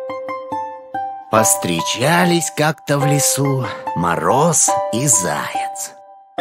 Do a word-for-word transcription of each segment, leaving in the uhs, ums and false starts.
Повстречались как-то в лесу Мороз и Заяц.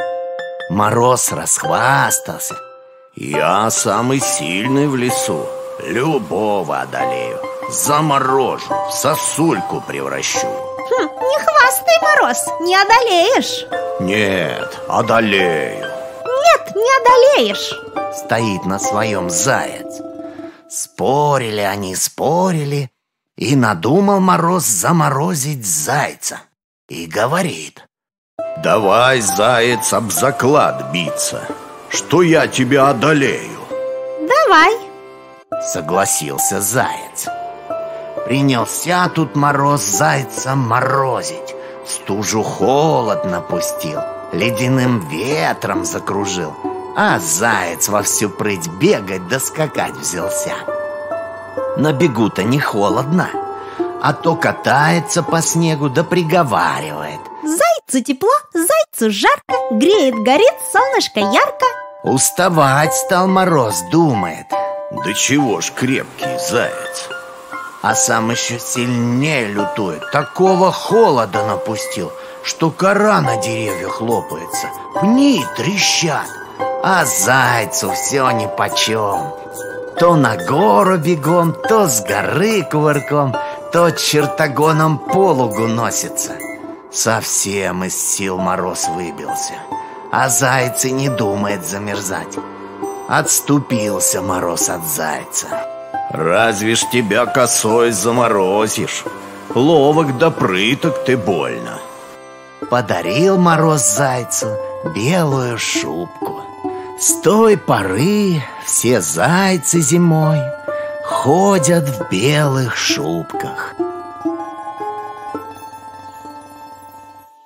Мороз расхвастался: «Я самый сильный в лесу, любого одолею, заморожу, в сосульку превращу». Хм, не хвастай, Мороз, не одолеешь. «Нет, одолею». Нет, не одолеешь. Стоит на своем Заяц. Спорили они, спорили, и надумал Мороз заморозить Зайца. И говорит: «Давай, Заяц, об заклад биться, что я тебя одолею». Давай. Согласился Заяц. Принялся тут Мороз Зайца морозить. Стужу холод напустил, ледяным ветром закружил, а Заяц во всю прыть бегать да скакать взялся. На бегу-то не холодно, а то катается по снегу да приговаривает: Зайцу тепло, зайцу жарко, греет, горит, солнышко ярко. Уставать стал Мороз, думает: да чего ж крепкий Заяц. А сам еще сильнее лютует, такого холода напустил, что кора на деревьях лопается, пни трещат, а Зайцу все нипочем. То на гору бегом, то с горы кувырком, то чертогоном по лугу носится. Совсем из сил Мороз выбился, а Заяц и не думает замерзать. Отступился Мороз от Зайца. «Разве ж тебя косой заморозишь? Ловок да прыток ты больно». Подарил Мороз Зайцу белую шубку. С той поры все зайцы зимой ходят в белых шубках.